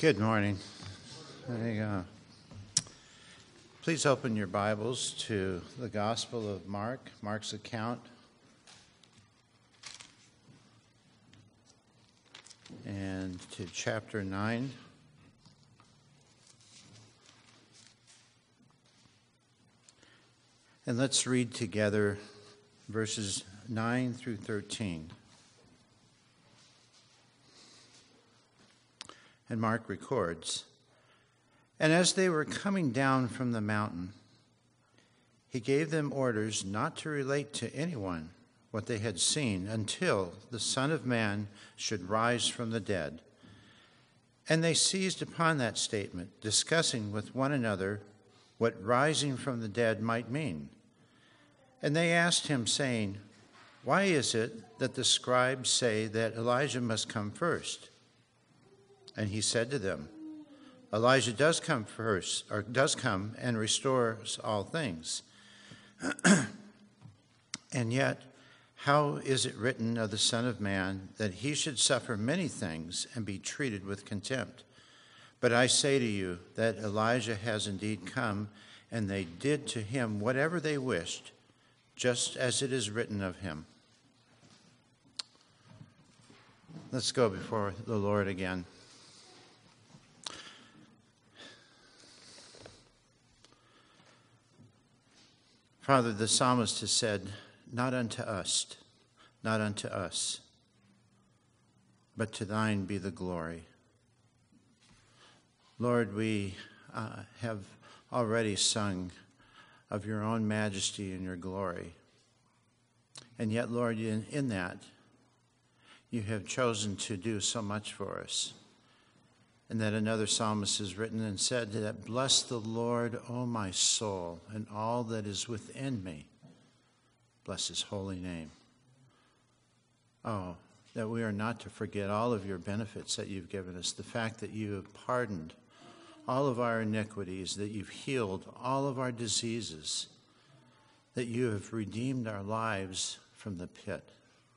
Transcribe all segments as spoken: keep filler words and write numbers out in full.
Good morning. There you go. Please open your Bibles to the Gospel of Mark, Mark's account. And to chapter nine. And let's read together verses nine through thirteen. And Mark records, "And as they were coming down from the mountain, he gave them orders not to relate to anyone what they had seen until the Son of Man should rise from the dead. And they seized upon that statement, discussing with one another what rising from the dead might mean. And they asked him, saying, 'Why is it that the scribes say that Elijah must come first?' And he said to them, 'Elijah does come first, or does come and restores all things. And yet, how is it written of the Son of Man that he should suffer many things and be treated with contempt? But I say to you that Elijah has indeed come, and they did to him whatever they wished, just as it is written of him.'" Let's go before the Lord again. Father, the psalmist has said, "Not unto us, not unto us, but to thine be the glory." Lord, we uh, have already sung of your own majesty and your glory. And yet, Lord, in, in that, you have chosen to do so much for us. And that another psalmist has written and said that, "Bless the Lord, O my soul, and all that is within me. Bless his holy name." Oh, that we are not to forget all of your benefits that you've given us. The fact that you have pardoned all of our iniquities, that you've healed all of our diseases, that you have redeemed our lives from the pit.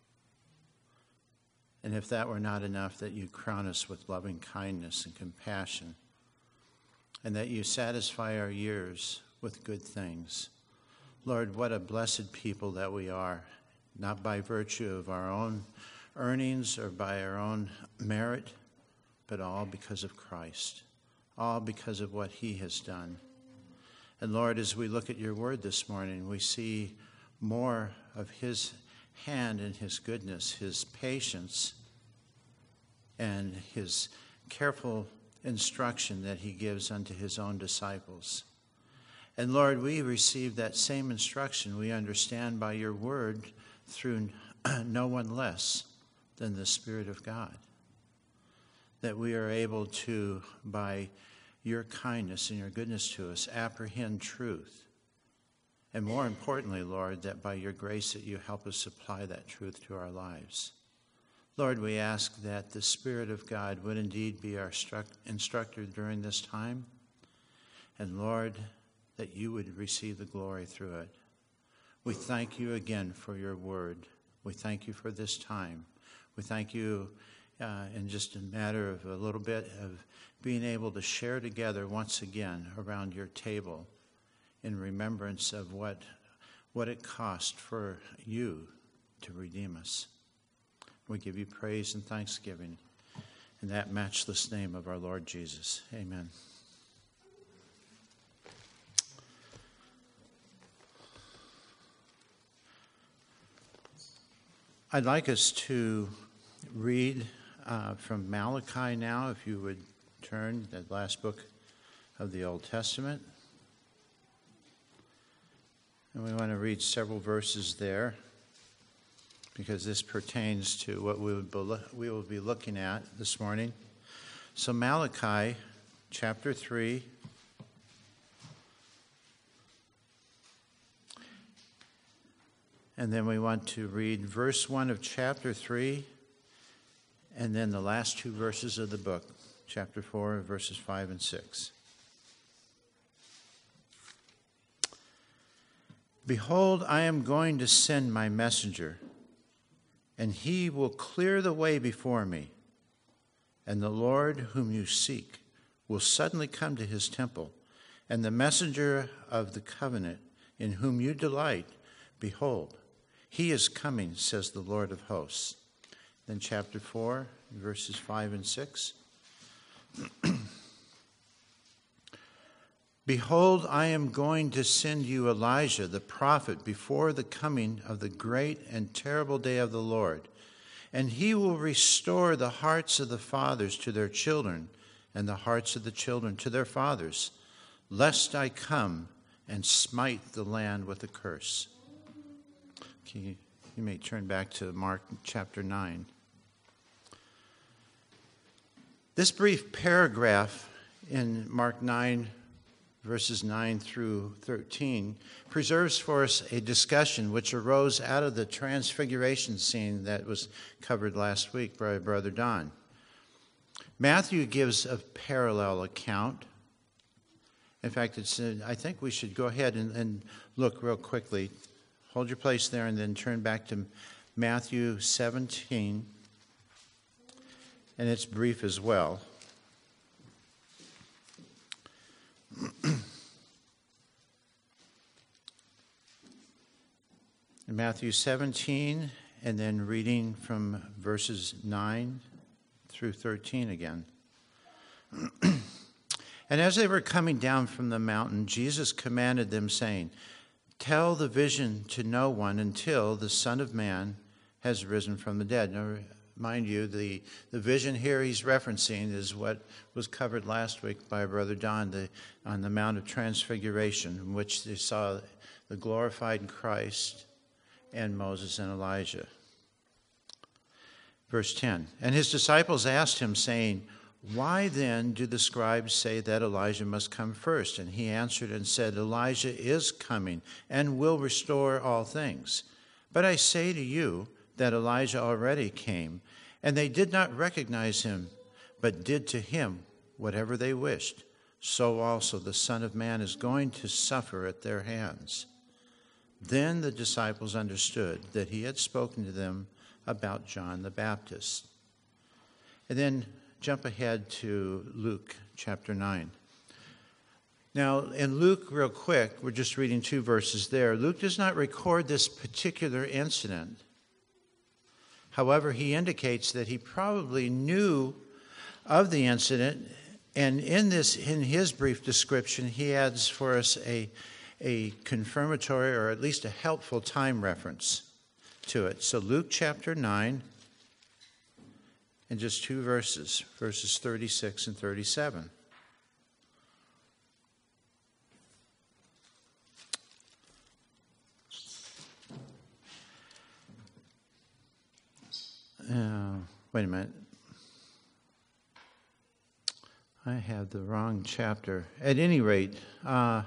And if that were not enough, that you crown us with loving kindness and compassion, and that you satisfy our years with good things. Lord, what a blessed people that we are, not by virtue of our own earnings or by our own merit, but all because of Christ, all because of what he has done. And Lord, as we look at your word this morning, we see more of his hand and his goodness, his patience, and his careful instruction that he gives unto his own disciples. And Lord, we receive that same instruction, we understand by your word, through no one less than the Spirit of God. That we are able to, by your kindness and your goodness to us, apprehend truth. And more importantly, Lord, that by your grace that you help us apply that truth to our lives. Lord, we ask that the Spirit of God would indeed be our instructor during this time. And Lord, that you would receive the glory through it. We thank you again for your word. We thank you for this time. We thank you uh, in just a matter of a little bit of being able to share together once again around your table, in remembrance of what, what it cost for you to redeem us. We give you praise and thanksgiving in that matchless name of our Lord Jesus. Amen. I'd like us to read uh, from Malachi now, if you would turn, that last book of the Old Testament. And we want to read several verses there, because this pertains to what we we will be looking at this morning. So Malachi chapter three. And then we want to read verse one of chapter three, and then the last two verses of the book, chapter four, verses five and six. "Behold, I am going to send my messenger, and he will clear the way before me. and the Lord whom you seek will suddenly come to his temple, and the messenger of the covenant in whom you delight, behold, he is coming, says the Lord of hosts. Then chapter four, verses five and six. Behold, I am going to send you Elijah, the prophet, before the coming of the great and terrible day of the Lord. And he will restore the hearts of the fathers to their children, and the hearts of the children to their fathers, lest I come and smite the land with a curse. Okay, you may turn back to Mark chapter nine. This brief paragraph in Mark nine, verses nine through thirteen, preserves for us a discussion which arose out of the transfiguration scene that was covered last week by Brother Don. Matthew gives a parallel account. In fact, it's, uh, I think we should go ahead and, and look real quickly. Hold your place there and then turn back to Matthew seventeen. And it's brief as well. In Matthew seventeen, and then reading from verses nine through thirteen again. And as they were coming down from the mountain, Jesus commanded them, saying, tell the vision to no one until the Son of Man has risen from the dead. Now, mind you, the, the vision here he's referencing is what was covered last week by Brother Don the, on the Mount of Transfiguration, in which they saw the glorified Christ and Moses and Elijah. Verse ten, and his disciples asked him, saying, why then do the scribes say that Elijah must come first? And he answered and said, Elijah is coming and will restore all things. But I say to you that Elijah already came, and they did not recognize him, but did to him whatever they wished. So also the Son of Man is going to suffer at their hands. Then the disciples understood that he had spoken to them about John the Baptist. And then jump ahead to Luke chapter nine. Now, in Luke, real quick, we're just reading two verses there. Luke does not record this particular incident. However, he indicates that he probably knew of the incident, and in this, in his brief description, he adds for us a, a confirmatory or at least a helpful time reference to it. So Luke chapter nine, and just two verses, verses thirty-six and thirty-seven. Uh, wait a minute. I have the wrong chapter. At any rate, uh,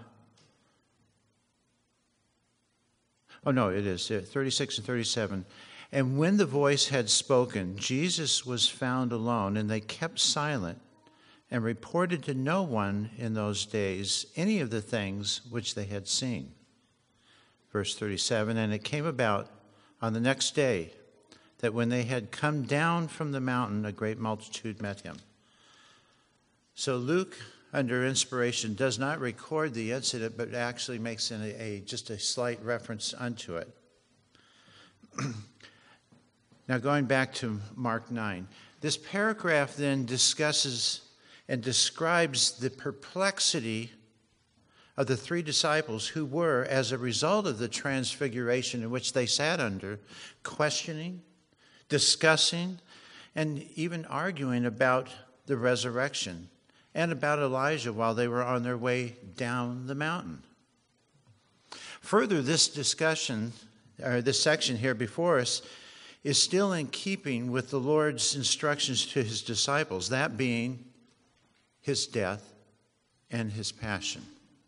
oh no, it is thirty-six and thirty-seven. And when the voice had spoken, Jesus was found alone, and they kept silent and reported to no one in those days any of the things which they had seen. Verse thirty-seven, and it came about on the next day that when they had come down from the mountain, a great multitude met him. So Luke, under inspiration, does not record the incident, but actually makes an, a just a slight reference unto it. Now, going back to Mark nine, this paragraph then discusses and describes the perplexity of the three disciples who were, as a result of the transfiguration in which they sat under, questioning, discussing, and even arguing about the resurrection and about Elijah while they were on their way down the mountain. Further, this discussion, or this section here before us, is still in keeping with the Lord's instructions to his disciples, that being his death and his passion.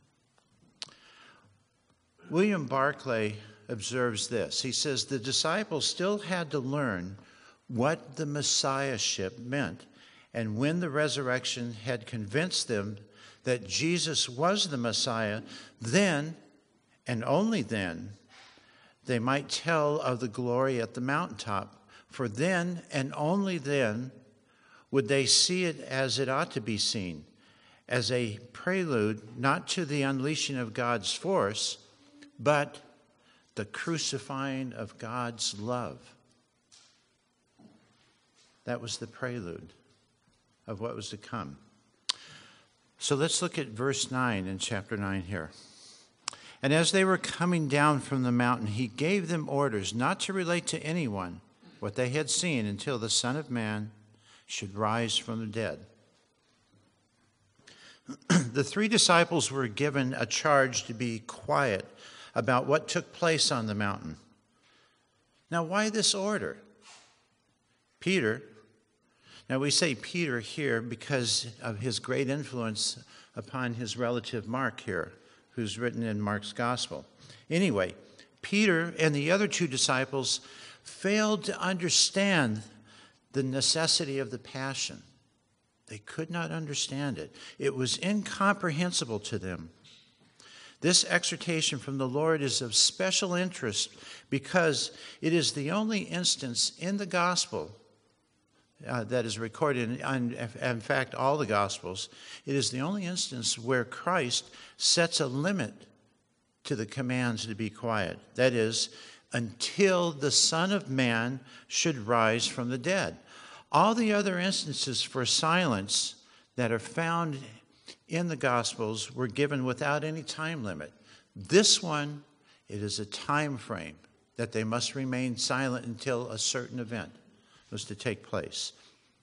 William Barclay observes this. He says, the disciples still had to learn what the Messiahship meant, and when the resurrection had convinced them that Jesus was the Messiah, then, and only then, they might tell of the glory at the mountaintop, for then and only then would they see it as it ought to be seen, as a prelude not to the unleashing of God's force, but the crucifying of God's love. That was the prelude of what was to come. So let's look at verse nine in chapter nine here. And as they were coming down from the mountain, he gave them orders not to relate to anyone what they had seen until the Son of Man should rise from the dead. The three disciples were given a charge to be quiet about what took place on the mountain. Now, why this order? Peter, now we say Peter here because of his great influence upon his relative Mark here, who's written in Mark's gospel. Anyway, Peter and the other two disciples failed to understand the necessity of the passion. They could not understand it. It was incomprehensible to them. This exhortation from the Lord is of special interest because it is the only instance in the gospel uh, that is recorded, in, in fact, all the gospels. It is the only instance where Christ sets a limit to the commands to be quiet. That is, until the Son of Man should rise from the dead. All the other instances for silence that are found in the Gospels were given without any time limit. This one, it is a time frame that they must remain silent until a certain event was to take place.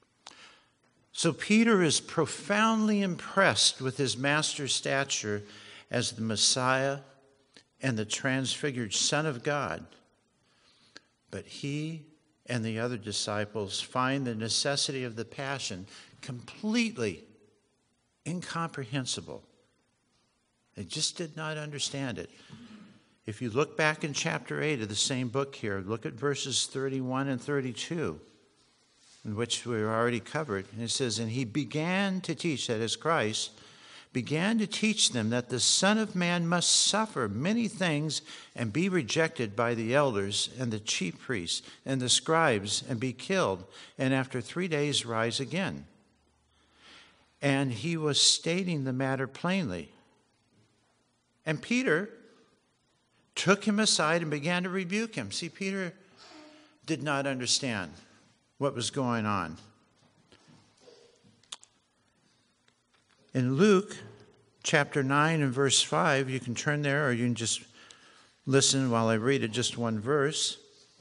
So Peter is profoundly impressed with his master's stature as the Messiah and the transfigured Son of God. But he and the other disciples find the necessity of the passion completely incomprehensible. They just did not understand it. If you look back in chapter eight of the same book here, look at verses thirty-one and thirty-two, in which we already covered. And it says, and he began to teach, that is Christ, began to teach them that the Son of Man must suffer many things and be rejected by the elders and the chief priests and the scribes and be killed, and after three days rise again. And he was stating the matter plainly. And Peter took him aside and began to rebuke him. See, Peter did not understand what was going on. In Luke chapter nine and verse five, you can turn there or you can just listen while I read it, just one verse.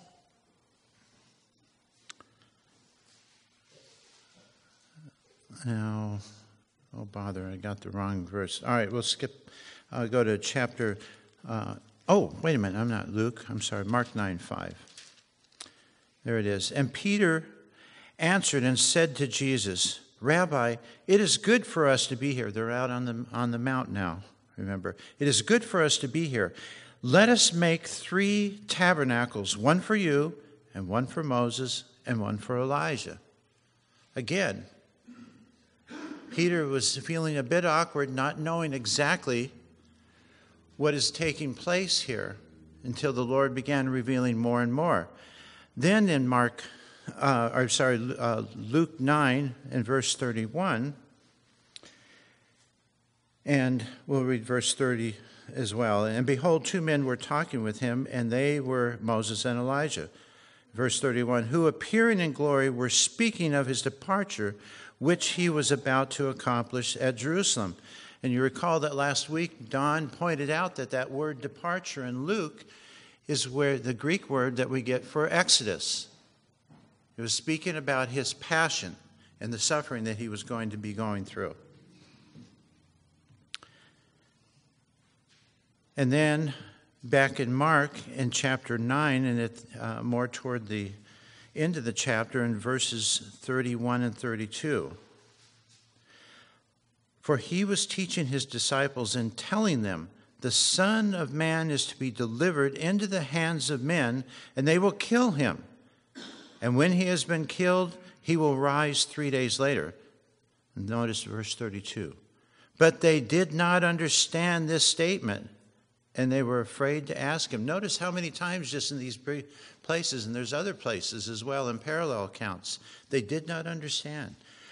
Now, oh bother, I got the wrong verse. All right, we'll skip, I'll go to chapter, uh, oh, wait a minute, I'm not Luke, I'm sorry, Mark nine five. There it is. And Peter answered and said to Jesus, Rabbi, it is good for us to be here. They're out on the, on the mount now, remember. It is good for us to be here. Let us make three tabernacles, one for you, and one for Moses, and one for Elijah. Again, Peter was feeling a bit awkward, not knowing exactly what is taking place here until the Lord began revealing more and more. Then in Mark Uh, or sorry, uh, Luke nine and verse thirty-one, and we'll read verse thirty as well. And behold, two men were talking with him, and they were Moses and Elijah. Verse thirty-one, who appearing in glory were speaking of his departure, which he was about to accomplish at Jerusalem. And you recall that last week, Don pointed out that that word departure in Luke is where the Greek word that we get for Exodus. It was speaking about his passion and the suffering that he was going to be going through. And then back in Mark in chapter nine, and it, uh, more toward the end of the chapter in verses thirty-one and thirty-two. For he was teaching his disciples and telling them, the Son of Man is to be delivered into the hands of men, and they will kill him. And when he has been killed, he will rise three days later. Notice verse thirty-two. But they did not understand this statement, and they were afraid to ask him. Notice how many times just in these places, and there's other places as well in parallel accounts, they did not understand.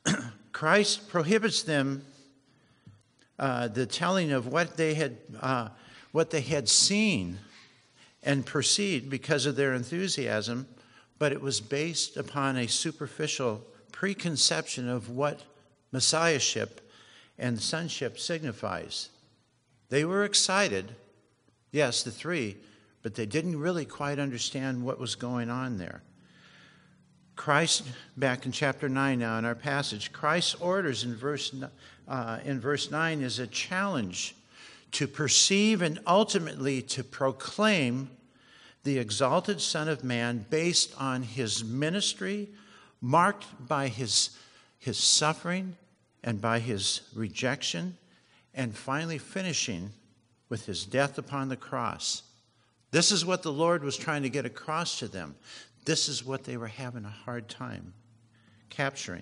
Christ prohibits them uh, the telling of what they had uh, what they had seen and perceived because of their enthusiasm, but it was based upon a superficial preconception of what messiahship and sonship signifies. They were excited, yes, the three, but they didn't really quite understand what was going on there. Christ, back in chapter nine now in our passage, Christ's orders in verse, uh, in verse nine is a challenge to perceive and ultimately to proclaim the exalted Son of Man based on his ministry, marked by his, his suffering and by his rejection, and finally finishing with his death upon the cross. This is what the Lord was trying to get across to them. This is what they were having a hard time capturing.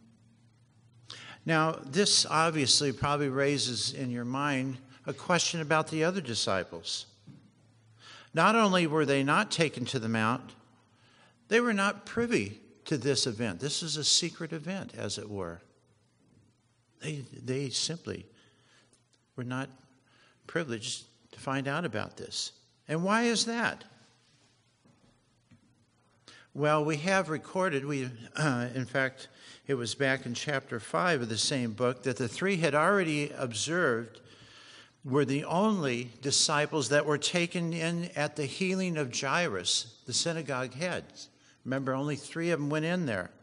Now, this obviously probably raises in your mind a question about the other disciples. Not only were they not taken to the mount, they were not privy to this event. This is a secret event, as it were. They, they simply were not privileged to find out about this. And why is that? Well, we have recorded, we, uh, in fact, it was back in chapter five of the same book, that the three had already observed were the only disciples that were taken in at the healing of Jairus, the synagogue head. Remember, only three of them went in there.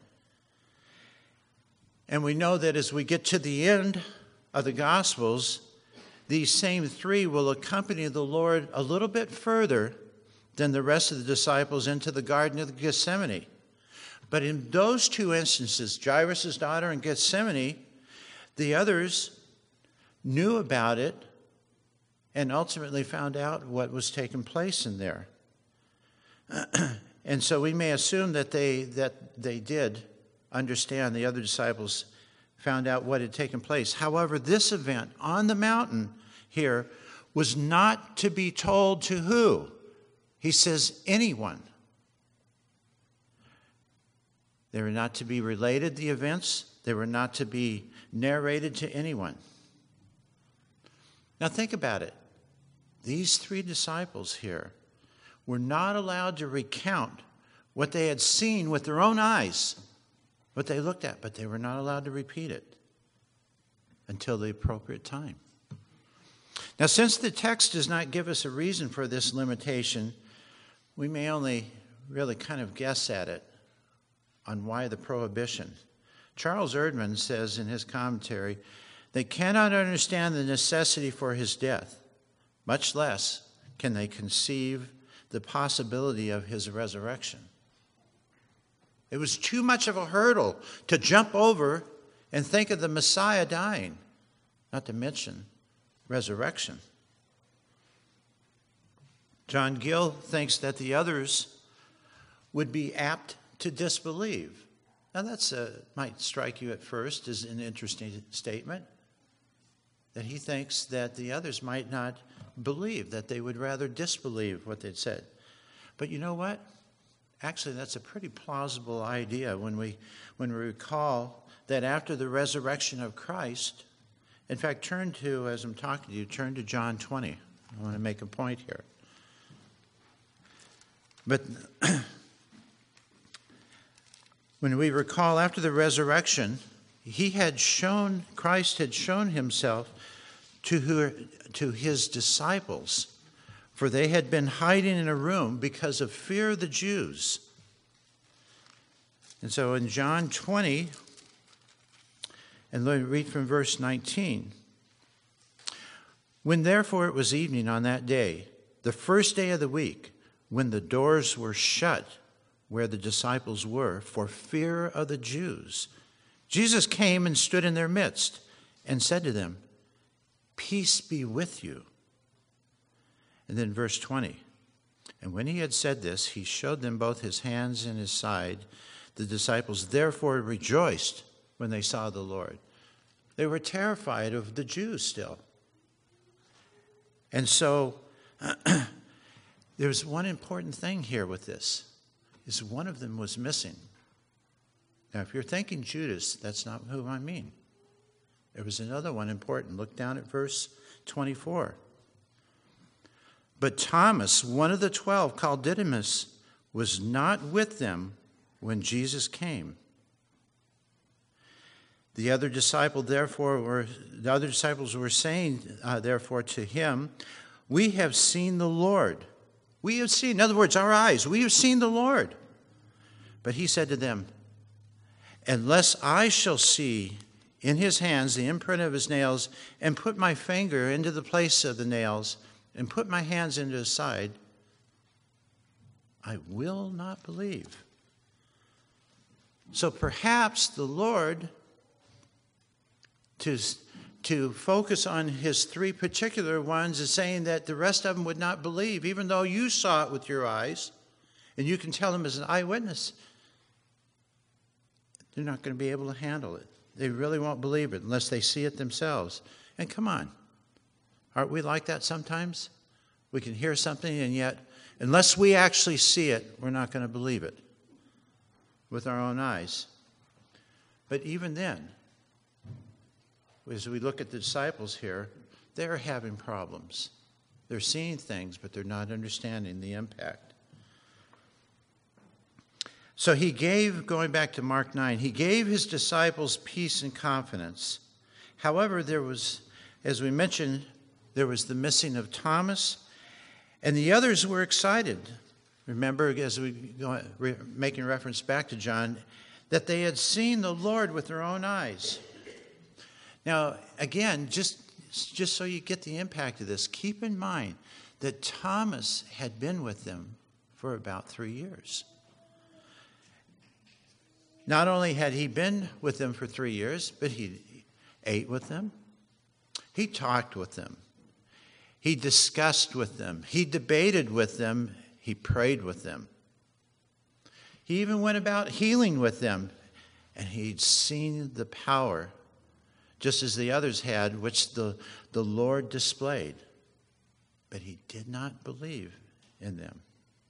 And we know that as we get to the end of the Gospels, these same three will accompany the Lord a little bit further than the rest of the disciples into the Garden of Gethsemane. But in those two instances, Jairus' daughter and Gethsemane, the others knew about it and ultimately found out what was taking place in there. And so we may assume that they that they did understand, the other disciples found out what had taken place. However, this event on the mountain here was not to be told to who? He says anyone. They were not to be related, the events. They were not to be narrated to anyone. Now think about it. These three disciples here were not allowed to recount what they had seen with their own eyes, what they looked at, but they were not allowed to repeat it until the appropriate time. Now, since the text does not give us a reason for this limitation, we may only really kind of guess at it on why the prohibition. Charles Erdman says in his commentary, they cannot understand the necessity for his death, much less can they conceive the possibility of his resurrection. It was too much of a hurdle to jump over and think of the Messiah dying, not to mention resurrection. John Gill thinks that the others would be apt to disbelieve. Now that might strike you at first as an interesting statement, that he thinks that the others might not believe, that they would rather disbelieve what they'd said. But you know what? Actually, that's a pretty plausible idea when we when we recall that after the resurrection of Christ, in fact, turn to, as I'm talking to you, turn to John twenty. I want to make a point here. But when we recall after the resurrection, he had shown, Christ had shown himself to, her, to his disciples, for they had been hiding in a room because of fear of the Jews. And so in John twenty, and let me read from verse nineteen. When therefore it was evening on that day, the first day of the week, when the doors were shut where the disciples were for fear of the Jews, Jesus came and stood in their midst and said to them, "Peace be with you." And then verse twenty, and when he had said this, he showed them both his hands and his side. The disciples therefore rejoiced when they saw the Lord. They were terrified of the Jews still. And so there's one important thing here with this, is one of them was missing. Now, if you're thinking Judas, that's not who I mean. There was another one important. Look down at verse twenty-four. But Thomas, one of the twelve, called Didymus, was not with them when Jesus came. The other disciple, therefore, were the other disciples were saying, uh, therefore, to him, "We have seen the Lord." We have seen, in other words, our eyes. We have seen the Lord. But he said to them, "Unless I shall see in his hands the imprint of his nails, and put my finger into the place of the nails, and put my hands into his side, I will not believe." So perhaps the Lord, to, to focus on his three particular ones, is saying that the rest of them would not believe, even though you saw it with your eyes, and you can tell them as an eyewitness. They're not going to be able to handle it. They really won't believe it unless they see it themselves. And come on, aren't we like that sometimes? We can hear something, and yet, unless we actually see it, we're not going to believe it with our own eyes. But even then, as we look at the disciples here, they're having problems. They're seeing things, but they're not understanding the impact. So he gave, going back to Mark nine, he gave his disciples peace and confidence. However, there was, as we mentioned, there was the missing of Thomas, and the others were excited. Remember, as we go, re, making reference back to John, that they had seen the Lord with their own eyes. Now, again, just, just so you get the impact of this, keep in mind that Thomas had been with them for about three years. Not only had he been with them for three years, but he ate with them. He talked with them. He discussed with them. He debated with them. He prayed with them. He even went about healing with them. And he'd seen the power, just as the others had, which the, the Lord displayed. But he did not believe in them.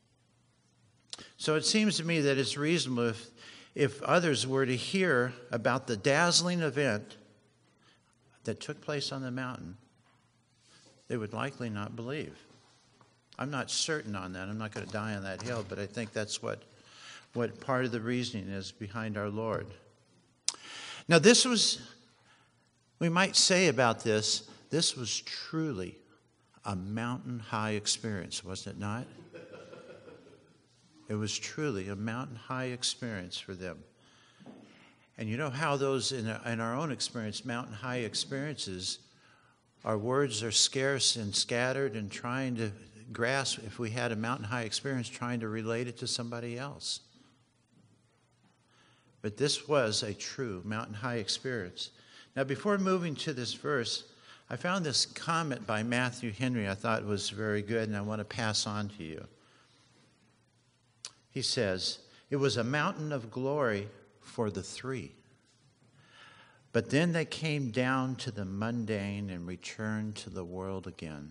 So it seems to me that it's reasonable if If others were to hear about the dazzling event that took place on the mountain, they would likely not believe. I'm not certain on that. I'm not going to die on that hill, but I think that's what, what part of the reasoning is behind our Lord. Now, this was, we might say about this, this was truly a mountain high experience, was it not? It was truly a mountain high experience for them. And you know how those, in our, in our own experience, mountain high experiences, our words are scarce and scattered and trying to grasp, if we had a mountain high experience, trying to relate it to somebody else. But this was a true mountain high experience. Now, before moving to this verse, I found this comment by Matthew Henry I thought was very good, and I want to pass on to you. He says, "It was a mountain of glory for the three. But then they came down to the mundane and returned to the world again.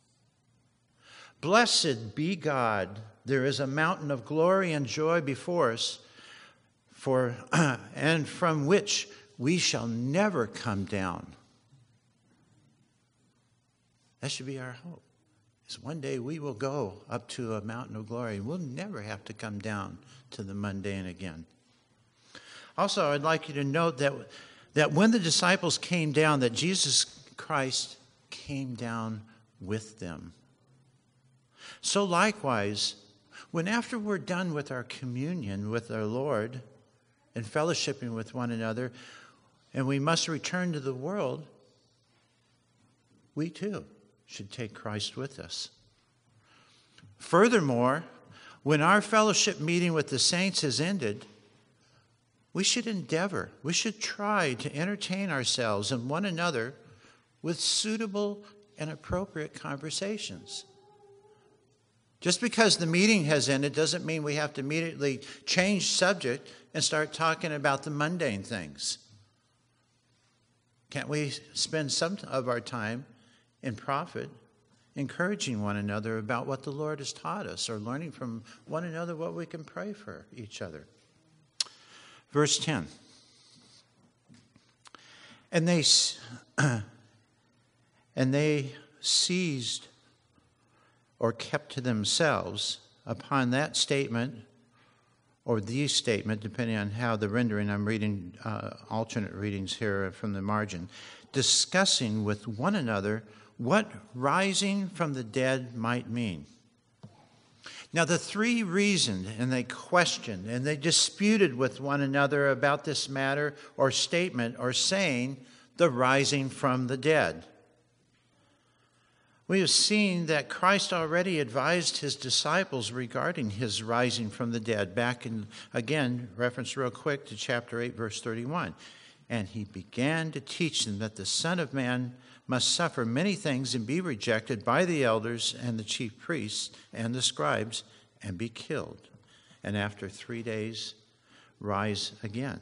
Blessed be God, there is a mountain of glory and joy before us, for and from which we shall never come down." That should be our hope. One day we will go up to a mountain of glory. We'll never have to come down to the mundane again. Also, I'd like you to note that, that when the disciples came down, that Jesus Christ came down with them. So likewise, when after we're done with our communion with our Lord and fellowshipping with one another, and we must return to the world, we too should take Christ with us. Furthermore, when our fellowship meeting with the saints has ended, we should endeavor, we should try to entertain ourselves and one another with suitable and appropriate conversations. Just because the meeting has ended doesn't mean we have to immediately change subject and start talking about the mundane things. Can't we spend some of our time in profit encouraging one another about what the Lord has taught us, or learning from one another what we can pray for each other? Verse ten. And they, and they seized or kept to themselves upon that statement or the statement, depending on how the rendering, I'm reading uh, alternate readings here from the margin, discussing with one another what rising from the dead might mean. Now the three reasoned and they questioned and they disputed with one another about this matter or statement or saying, the rising from the dead. We have seen that Christ already advised his disciples regarding his rising from the dead. Back in, again, reference real quick to chapter eight, verse thirty-one. And he began to teach them that the Son of Man must suffer many things and be rejected by the elders and the chief priests and the scribes and be killed. And after three days, rise again.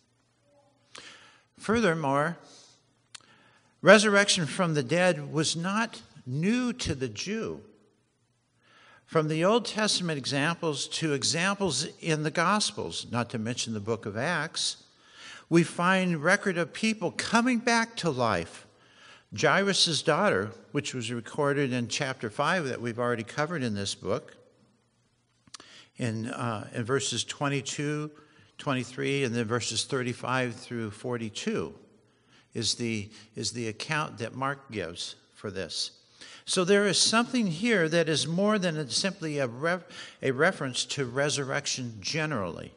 Furthermore, resurrection from the dead was not new to the Jew. From the Old Testament examples to examples in the Gospels, not to mention the book of Acts, we find record of people coming back to life. Jairus' daughter, which was recorded in chapter five that we've already covered in this book, in, uh, in verses twenty-two, twenty-three, and then verses thirty-five through forty-two, is the, is the account that Mark gives for this. So there is something here that is more than simply a, re- a reference to resurrection generally.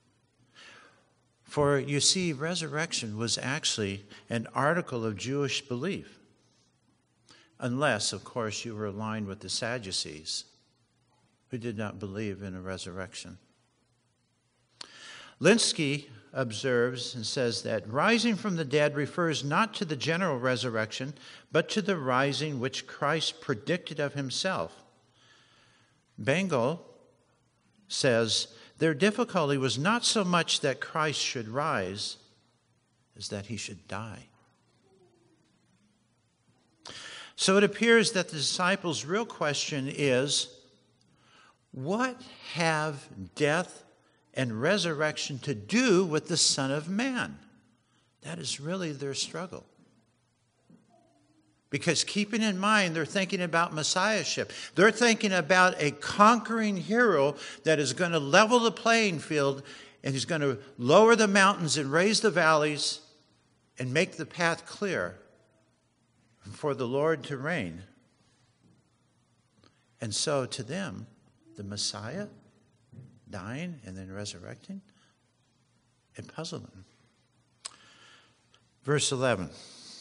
For you see, resurrection was actually an article of Jewish belief. Unless, of course, you were aligned with the Sadducees, who did not believe in a resurrection. Linsky observes and says that rising from the dead refers not to the general resurrection, but to the rising which Christ predicted of himself. Bengel says, their difficulty was not so much that Christ should rise as that he should die. So it appears that the disciples' real question is, what have death and resurrection to do with the Son of Man? That is really their struggle. Because keeping in mind, they're thinking about messiahship. They're thinking about a conquering hero that is going to level the playing field and he's going to lower the mountains and raise the valleys and make the path clear for the Lord to reign. And so to them, the Messiah dying and then resurrecting, it puzzled them. Verse eleven.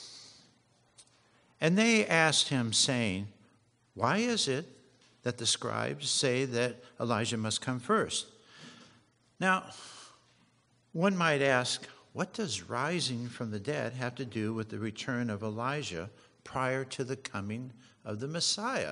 And they asked him, saying, why is it that the scribes say that Elijah must come first? Now, one might ask, what does rising from the dead have to do with the return of Elijah prior to the coming of the Messiah?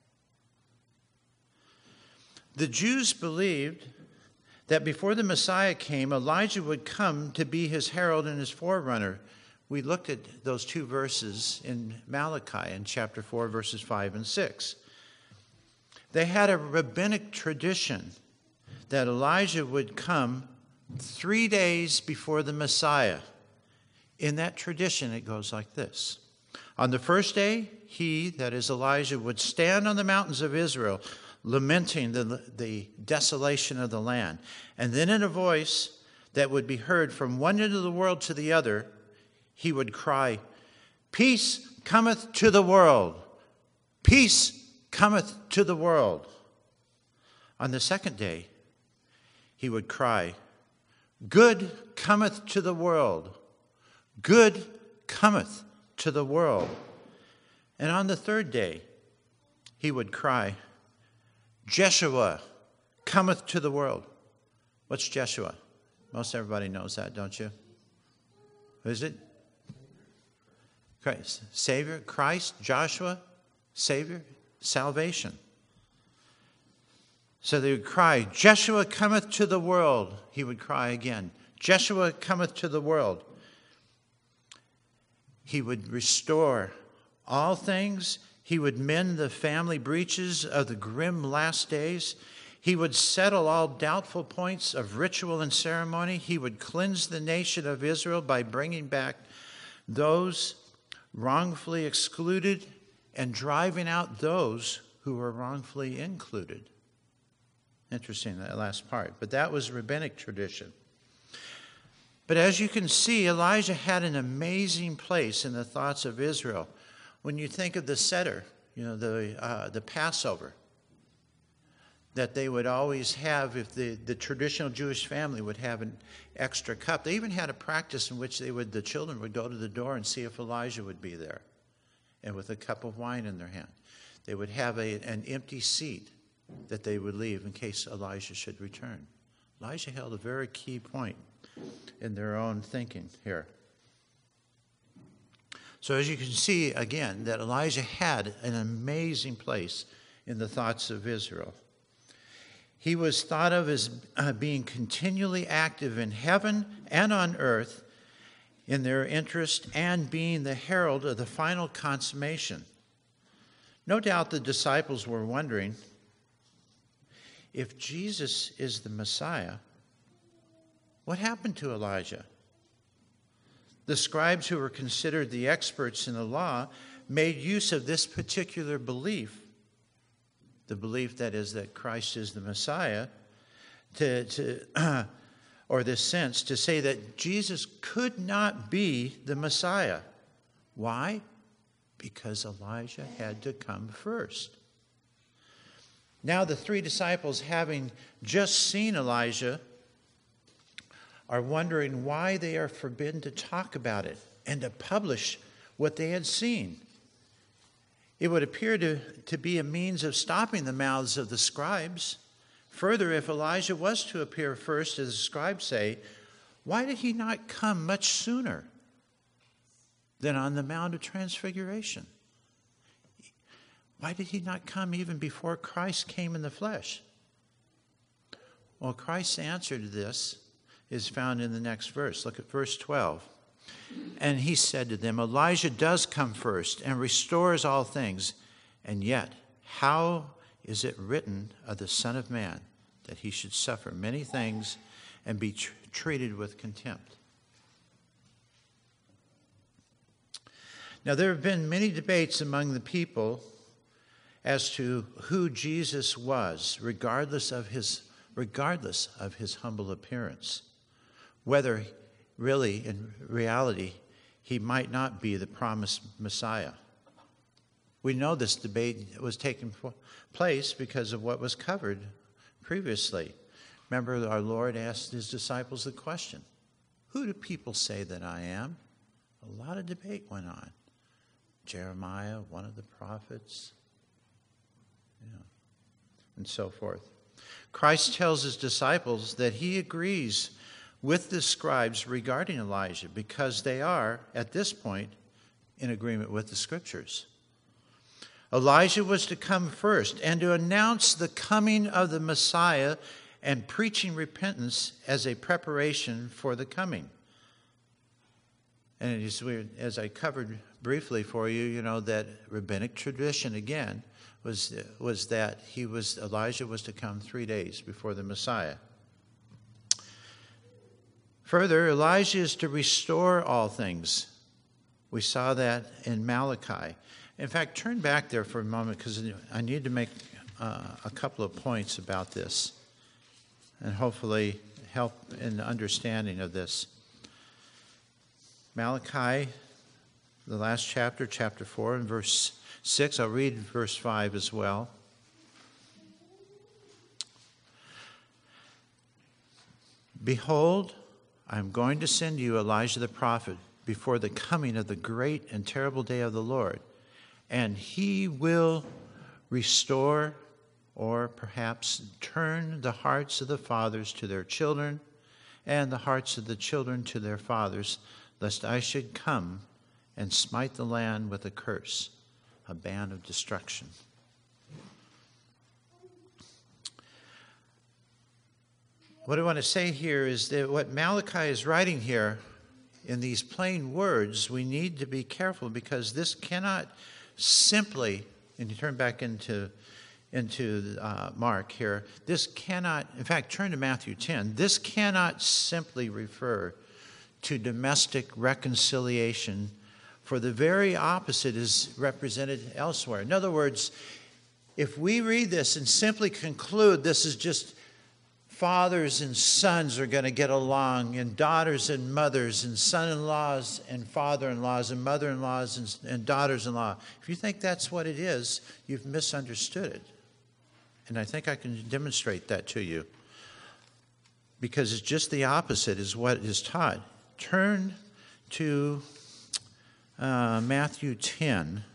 The Jews believed that before the Messiah came, Elijah would come to be his herald and his forerunner. We looked at those two verses in Malachi in chapter four, verses five and six. They had a rabbinic tradition that Elijah would come three days before the Messiah. In that tradition, it goes like this. On the first day, he, that is Elijah, would stand on the mountains of Israel, lamenting the, the desolation of the land. And then in a voice that would be heard from one end of the world to the other, he would cry, peace cometh to the world. Peace cometh to the world. On the second day, he would cry, good cometh to the world. Good cometh to the world. And on the third day, he would cry, Jeshua cometh to the world. What's Jeshua? Most everybody knows that, don't you? Who is it? Christ. Savior, Christ, Joshua, Savior, salvation. So they would cry, Jeshua cometh to the world. He would cry again, Jeshua cometh to the world. He would restore all things. He would mend the family breaches of the grim last days. He would settle all doubtful points of ritual and ceremony. He would cleanse the nation of Israel by bringing back those wrongfully excluded and driving out those who were wrongfully included. Interesting, that last part. But that was rabbinic tradition. But as you can see, Elijah had an amazing place in the thoughts of Israel. When you think of the Seder, you know, the uh, the Passover, that they would always have, if the, the traditional Jewish family would have an extra cup. They even had a practice in which they would, the children would go to the door and see if Elijah would be there, and with a cup of wine in their hand. They would have a, an empty seat that they would leave in case Elijah should return. Elijah held a very key point in their own thinking here. So as you can see, again, that Elijah had an amazing place in the thoughts of Israel. He was thought of as uh, being continually active in heaven and on earth in their interest, and being the herald of the final consummation. No doubt the disciples were wondering, if Jesus is the Messiah, what happened to Elijah? The scribes, who were considered the experts in the law, made use of this particular belief, the belief that is that Christ is the Messiah, to, to uh, or this sense, to say that Jesus could not be the Messiah. Why? Because Elijah had to come first. Now the three disciples, having just seen Elijah, are wondering why they are forbidden to talk about it and to publish what they had seen. It would appear to, to be a means of stopping the mouths of the scribes. Further, if Elijah was to appear first, as the scribes say, why did he not come much sooner than on the Mount of Transfiguration? Why did he not come even before Christ came in the flesh? Well, Christ's answer to this is found in the next verse. Look at verse twelve. And he said to them, Elijah does come first and restores all things. And yet, how is it written of the Son of Man that he should suffer many things and be tr- treated with contempt? Now, there have been many debates among the people as to who Jesus was, regardless of his, regardless of his humble appearance. Whether really, in reality, he might not be the promised Messiah. We know this debate was taking place because of what was covered previously. Remember, our Lord asked his disciples the question, who do people say that I am? A lot of debate went on. Jeremiah, one of the prophets, you know, and so forth. Christ tells his disciples that he agrees with the scribes regarding Elijah because they are, at this point, in agreement with the scriptures. Elijah was to come first and to announce the coming of the Messiah and preaching repentance as a preparation for the coming. And it is weird, as I covered briefly for you, you know, that rabbinic tradition, again, was, was that he was Elijah was to come three days before the Messiah. Further, Elijah is to restore all things. We saw that in Malachi. In fact, turn back there for a moment because I need to make uh, a couple of points about this and hopefully help in the understanding of this. Malachi, the last chapter, chapter four, and verse six. I'll read verse five as well. Behold, I am going to send you Elijah the prophet before the coming of the great and terrible day of the Lord, and he will restore, or perhaps turn, the hearts of the fathers to their children, and the hearts of the children to their fathers, lest I should come and smite the land with a curse, a ban of destruction. What I want to say here is that what Malachi is writing here in these plain words, we need to be careful because this cannot simply, and you turn back into, into uh, Mark here, this cannot, in fact, turn to Matthew ten. This cannot simply refer to domestic reconciliation, for the very opposite is represented elsewhere. In other words, if we read this and simply conclude this is just fathers and sons are going to get along, and daughters and mothers, and son-in-laws and father-in-laws, and mother-in-laws and, and daughters-in-law, if you think that's what it is, you've misunderstood it. And I think I can demonstrate that to you, because it's just the opposite is what is taught. Turn to uh, Matthew ten,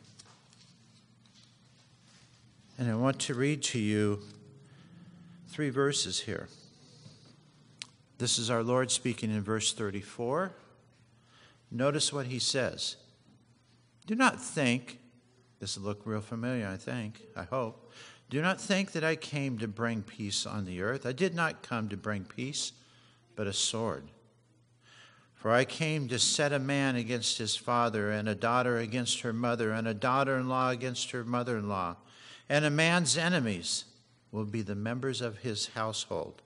and I want to read to you three verses here. This is our Lord speaking in verse thirty-four. Notice what he says. Do not think, this will look real familiar, I think, I hope. Do not think that I came to bring peace on the earth. I did not come to bring peace, but a sword. For I came to set a man against his father, and a daughter against her mother, and a daughter-in-law against her mother-in-law. And a man's enemies will be the members of his household.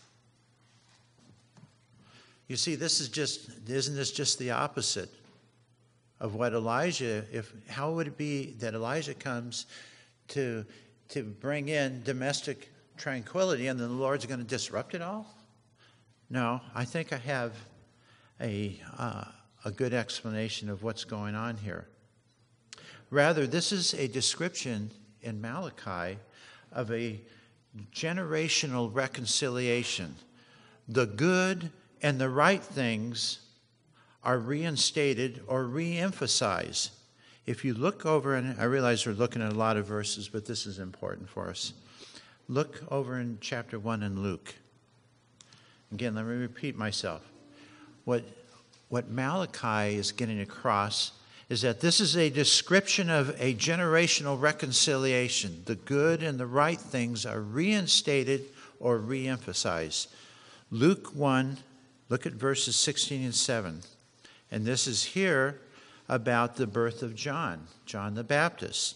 You see, this is just, isn't this just the opposite of what Elijah, if how would it be that Elijah comes to, to bring in domestic tranquility and then the Lord's going to disrupt it all? No, I think I have a, uh, a good explanation of what's going on here. Rather, this is a description in Malachi of a generational reconciliation. The good and the right things are reinstated or re-emphasized. If you look over, and I realize we're looking at a lot of verses, but this is important for us. Look over in chapter one in Luke. Again, let me repeat myself. What, what Malachi is getting across is that this is a description of a generational reconciliation. The good and the right things are reinstated or re-emphasized. Luke one, look at verses sixteen and seven. And this is here about the birth of John, John the Baptist.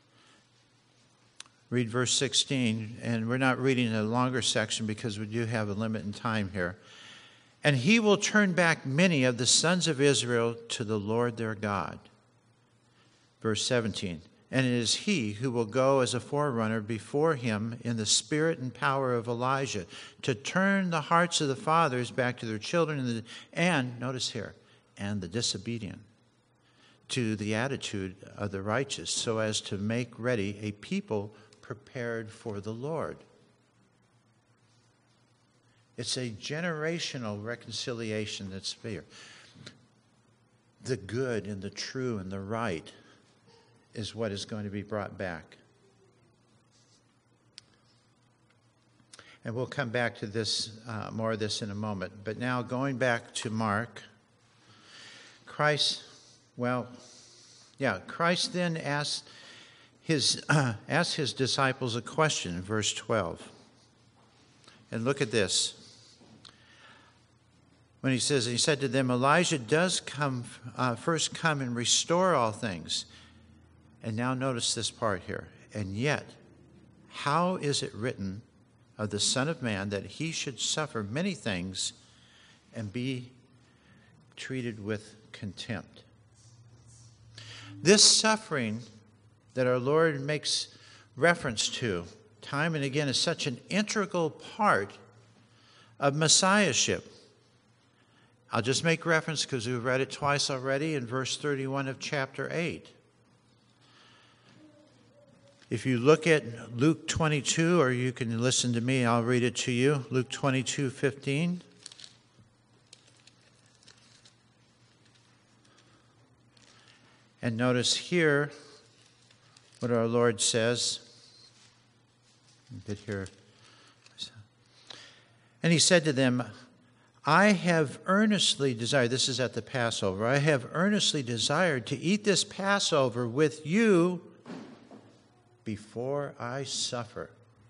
Read verse sixteen, and we're not reading a longer section because we do have a limit in time here. And he will turn back many of the sons of Israel to the Lord their God. Verse seventeen, and it is he who will go as a forerunner before him in the spirit and power of Elijah, to turn the hearts of the fathers back to their children, and, the, and notice here, and the disobedient to the attitude of the righteous, so as to make ready a people prepared for the Lord. It's a generational reconciliation that's fair. The good and the true and the right is what is going to be brought back. And we'll come back to this, uh, more of this in a moment. But now going back to Mark, Christ, well, yeah, Christ then asked his, uh, asked his disciples a question in verse twelve. And look at this. When he says, he said to them, Elijah does come, uh, first come and restore all things. And now notice this part here. And yet, how is it written of the Son of Man that he should suffer many things and be treated with contempt? This suffering that our Lord makes reference to time and again is such an integral part of Messiahship. I'll just make reference because we've read it twice already in verse thirty-one of chapter eight. If you look at Luke twenty-two, or you can listen to me, I'll read it to you. Luke twenty-two fifteen. And notice here what our Lord says. Get here. And he said to them, I have earnestly desired, this is at the Passover, I have earnestly desired to eat this Passover with you before I suffer.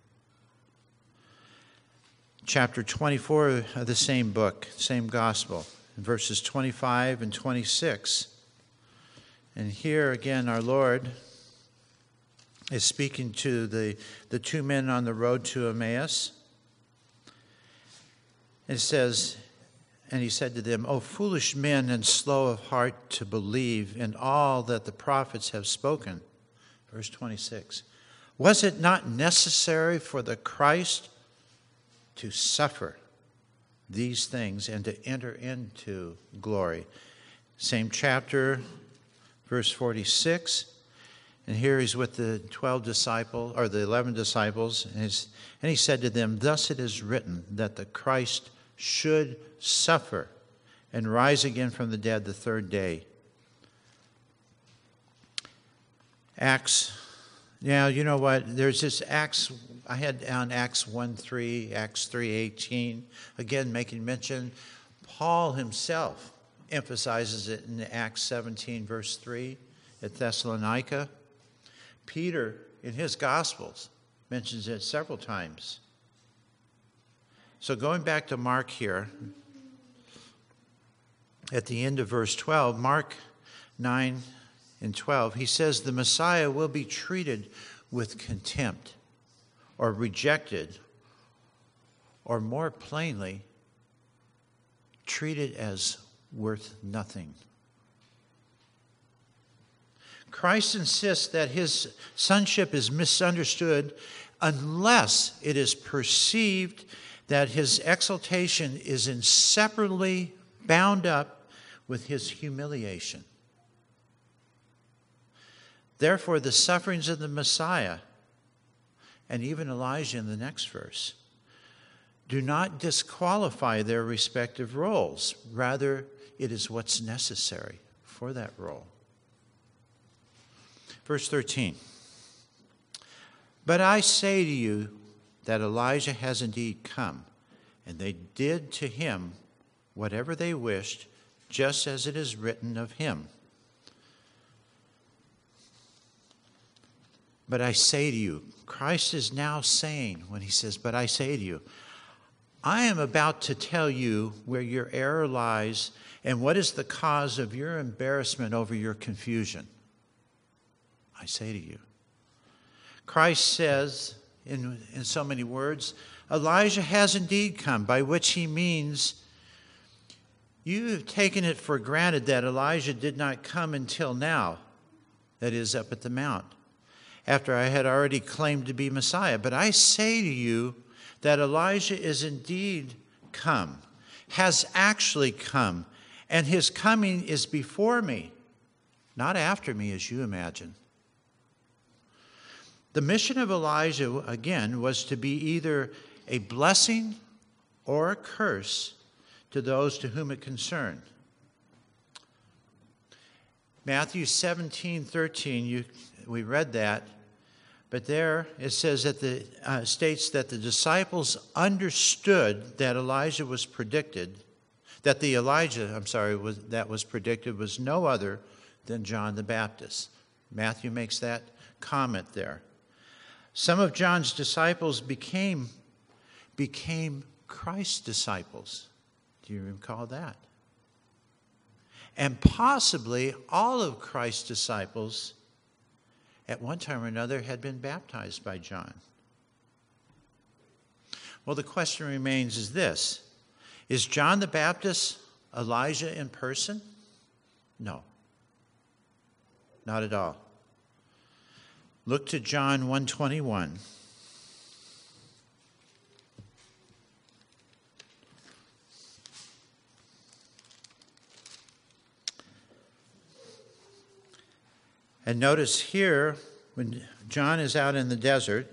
Chapter twenty-four of the same book, same gospel, verses twenty-five and twenty-six. And here again our Lord is speaking to the, the two men on the road to Emmaus. It says, and he said to them, "O foolish men and slow of heart to believe in all that the prophets have spoken." Verse twenty-six. "Was it not necessary for the Christ to suffer these things and to enter into glory?" Same chapter, verse forty-six. And here he's with the twelve disciples, or the eleven disciples, and, he's, and he said to them, "Thus it is written that the Christ should suffer and rise again from the dead the third day." Acts, now you know what, there's this Acts, I had down Acts one three, Acts three eighteen, again making mention. Paul himself emphasizes it in Acts seventeen verse three at Thessalonica. Peter, in his Gospels, mentions it several times. So going back to Mark here, at the end of verse twelve, Mark nine and twelve, he says the Messiah will be treated with contempt or rejected, or more plainly, treated as worth nothing. Christ insists that his sonship is misunderstood unless it is perceived that his exaltation is inseparably bound up with his humiliation. Therefore, the sufferings of the Messiah, and even Elijah in the next verse, do not disqualify their respective roles. Rather, it is what's necessary for that role. Verse thirteen. "But I say to you that Elijah has indeed come, and they did to him whatever they wished, just as it is written of him. But I say to you," Christ is now saying, when he says, "But I say to you," I am about to tell you where your error lies and what is the cause of your embarrassment over your confusion. I say to you. Christ says, in, in so many words, Elijah has indeed come, by which he means you have taken it for granted that Elijah did not come until now, that is, up at the mount, after I had already claimed to be Messiah. But I say to you that Elijah is indeed come, has actually come, and his coming is before me, not after me, as you imagine. The mission of Elijah, again, was to be either a blessing or a curse to those to whom it concerned. Matthew seventeen thirteen, you, we read that, but there it says that the uh, states that the disciples understood that Elijah was predicted, that the Elijah, I'm sorry, was, that was predicted was no other than John the Baptist. Matthew makes that comment there. Some of John's disciples became, became Christ's disciples. Do you recall that? And possibly all of Christ's disciples at one time or another had been baptized by John. Well, the question remains is this: is John the Baptist Elijah in person? No, not at all. Look to John one twenty-one. And notice here, when John is out in the desert,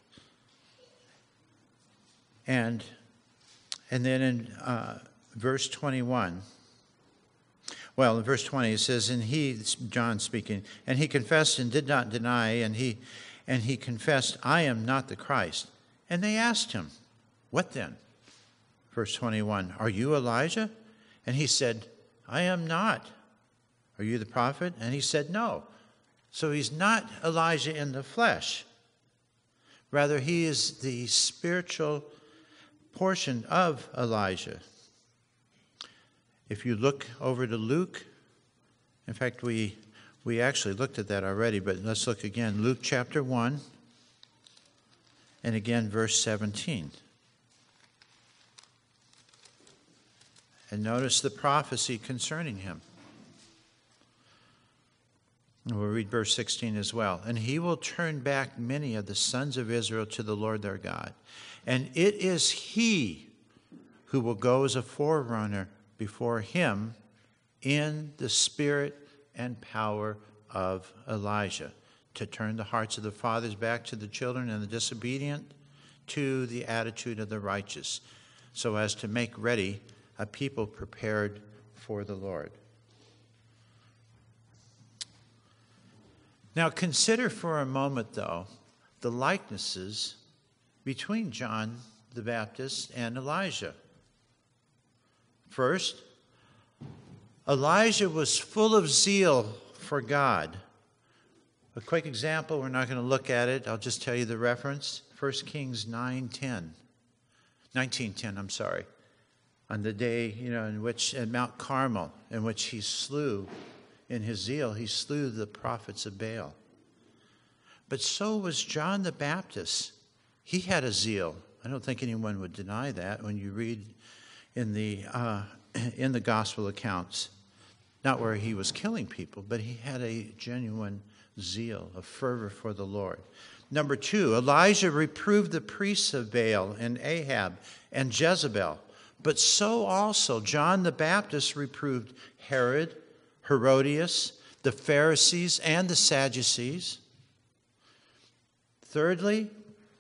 and, and then in uh, verse twenty-one, well, in verse twenty, it says, and he, John speaking, and he confessed and did not deny, and he, and he confessed, I am not the Christ. And they asked him, what then? Verse twenty-one, are you Elijah? And he said, I am not. Are you the prophet? And he said, no. So he's not Elijah in the flesh. Rather, he is the spiritual portion of Elijah. If you look over to Luke, in fact, we We actually looked at that already, but let's look again. Luke chapter one, and again verse seventeen. And notice the prophecy concerning him. And we'll read verse sixteen as well. And he will turn back many of the sons of Israel to the Lord their God. And it is he who will go as a forerunner before him in the spirit and power of Elijah, to turn the hearts of the fathers back to the children and the disobedient to the attitude of the righteous, so as to make ready a people prepared for the Lord. Now consider for a moment, though, the likenesses between John the Baptist and Elijah. First, Elijah was full of zeal for God. A quick example, we're not going to look at it. I'll just tell you the reference. First Kings nine ten. nineteen ten, I'm sorry. On the day, you know, in which, at Mount Carmel, in which he slew, in his zeal, he slew the prophets of Baal. But so was John the Baptist. He had a zeal. I don't think anyone would deny that when you read in the uh, in the gospel accounts. Not where he was killing people, but he had a genuine zeal, a fervor for the Lord. Number two, Elijah reproved the priests of Baal and Ahab and Jezebel. But so also John the Baptist reproved Herod, Herodias, the Pharisees, and the Sadducees. Thirdly,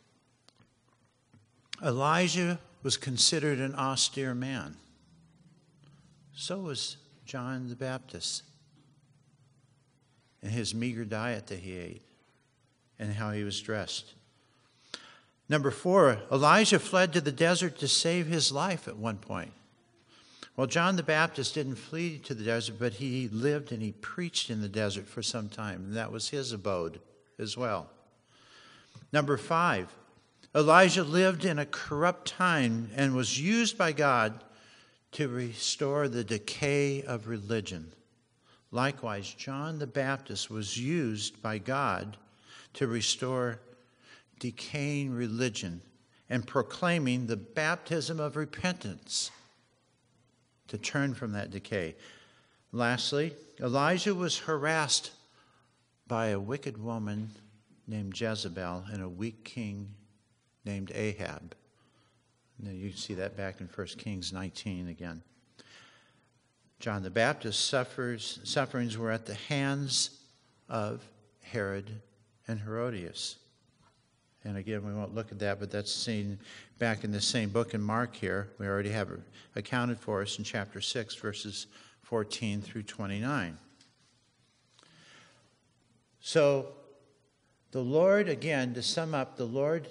Elijah was considered an austere man. So was John the Baptist, and his meager diet that he ate, and how he was dressed. Number four, Elijah fled to the desert to save his life at one point. Well, John the Baptist didn't flee to the desert, but he lived and he preached in the desert for some time, and that was his abode as well. Number five, Elijah lived in a corrupt time and was used by God to restore the decay of religion. Likewise, John the Baptist was used by God to restore decaying religion and proclaiming the baptism of repentance to turn from that decay. Lastly, Elijah was harassed by a wicked woman named Jezebel and a weak king named Ahab. Now you can see that back in First Kings nineteen again. John the Baptist's suffers, sufferings were at the hands of Herod and Herodias. And again, we won't look at that, but that's seen back in the same book in Mark here. We already have it accounted for us in chapter six, verses fourteen through twenty-nine. So, the Lord, again, to sum up, the Lord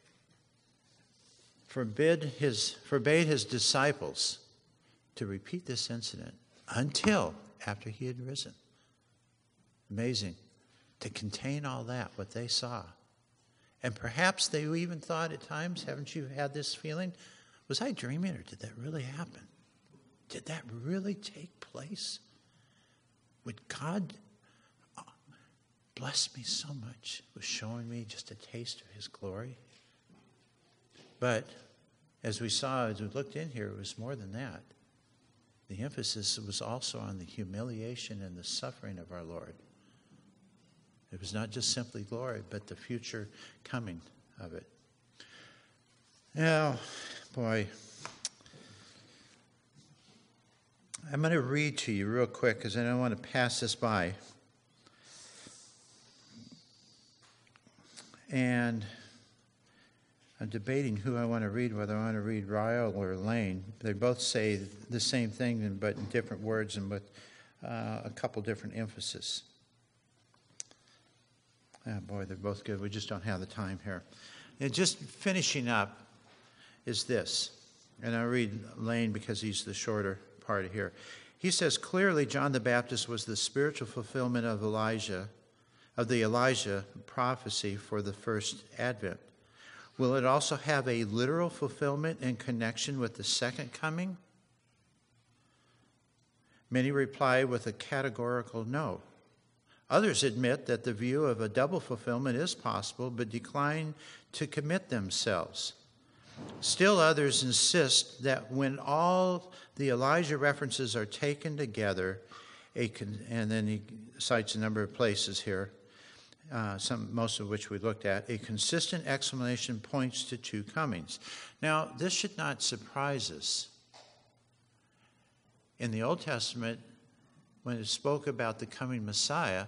forbid his, forbade his disciples to repeat this incident until after he had risen. Amazing. To contain all that, what they saw. And perhaps they even thought at times, haven't you had this feeling? Was I dreaming, or did that really happen? Did that really take place? Would God bless me so much with showing me just a taste of his glory? But as we saw, as we looked in here, it was more than that. The emphasis was also on the humiliation and the suffering of our Lord. It was not just simply glory, but the future coming of it. Now, boy, I'm going to read to you real quick because I don't want to pass this by. And I'm debating who I want to read, whether I want to read Ryle or Lane. They both say the same thing, but in different words and with uh, a couple different emphasis. Oh, boy, they're both good. We just don't have the time here. And just finishing up is this. And I'll read Lane because he's the shorter part here. He says, clearly John the Baptist was the spiritual fulfillment of Elijah, of the Elijah prophecy for the first advent. Will it also have a literal fulfillment in connection with the second coming? Many reply with a categorical no. Others admit that the view of a double fulfillment is possible, but decline to commit themselves. Still others insist that when all the Elijah references are taken together, a con- and then he cites a number of places here, uh, some most of which we looked at, a consistent explanation points to two comings. Now, this should not surprise us. In the Old Testament, when it spoke about the coming Messiah,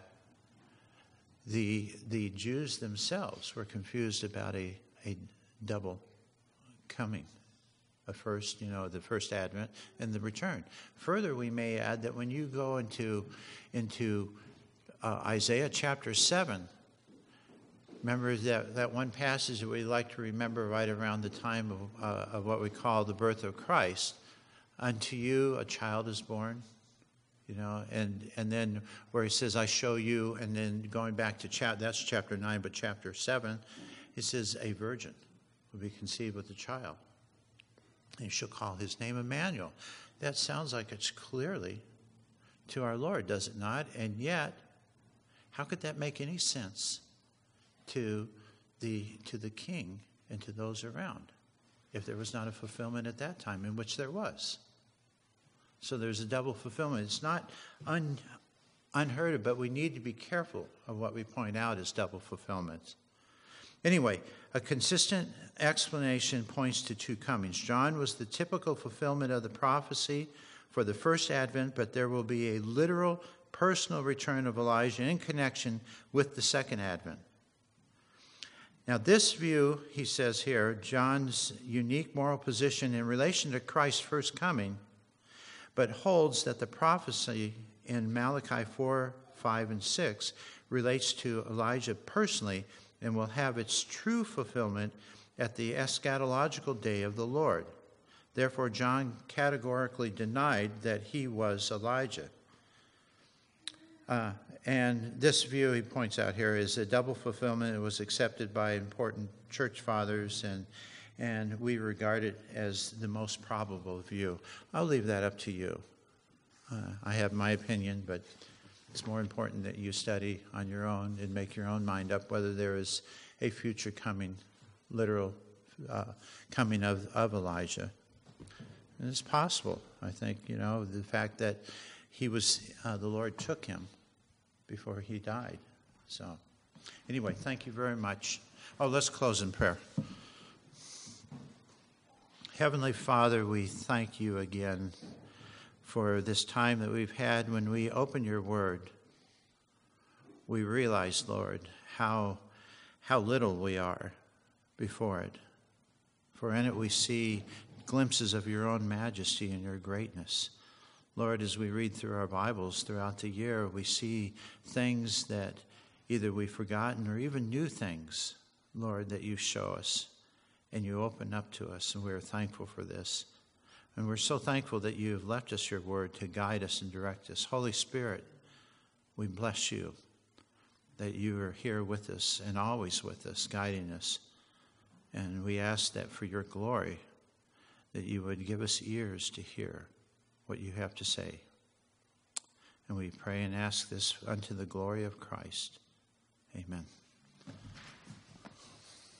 the the Jews themselves were confused about a, a double coming. A first, you know, the first advent and the return. Further, we may add that when you go into, into uh, Isaiah chapter seven, remember that, that one passage that we like to remember right around the time of, uh, of what we call the birth of Christ. Unto you a child is born. You know, and, and then where he says, I show you, and then going back to, chapter, that's chapter nine, but chapter seven, he says, a virgin will be conceived with a child. And shall call his name Emmanuel. That sounds like it's clearly to our Lord, does it not? And yet, how could that make any sense to the, to the king and to those around if there was not a fulfillment at that time, in which there was? So there's a double fulfillment. It's not un, unheard of, but we need to be careful of what we point out as double fulfillments. Anyway, a consistent explanation points to two comings. John was the typical fulfillment of the prophecy for the first advent, but there will be a literal personal return of Elijah in connection with the second advent. Now, this view, he says here, John's unique moral position in relation to Christ's first coming, but holds that the prophecy in Malachi four, five, and six relates to Elijah personally and will have its true fulfillment at the eschatological day of the Lord. Therefore, John categorically denied that he was Elijah. Uh, and this view, he points out here, is a double fulfillment. It was accepted by important church fathers, and, and we regard it as the most probable view. I'll leave that up to you. Uh, I have my opinion, but it's more important that you study on your own and make your own mind up whether there is a future coming, literal uh, coming of, of Elijah. And it's possible, I think, you know, the fact that he was, uh, the Lord took him before he died. So, anyway, thank you very much. Oh, let's close in prayer. Heavenly Father, we thank you again for this time that we've had when we open your word. We realize, Lord, how, how little we are before it. For in it we see glimpses of your own majesty and your greatness. Lord, as we read through our Bibles throughout the year, we see things that either we've forgotten or even new things, Lord, that you show us and you open up to us, and we're thankful for this. And we're so thankful that you have left us your word to guide us and direct us. Holy Spirit, we bless you that you are here with us and always with us, guiding us. And we ask that for your glory, that you would give us ears to hear what you have to say. And we pray and ask this unto the glory of Christ. Amen.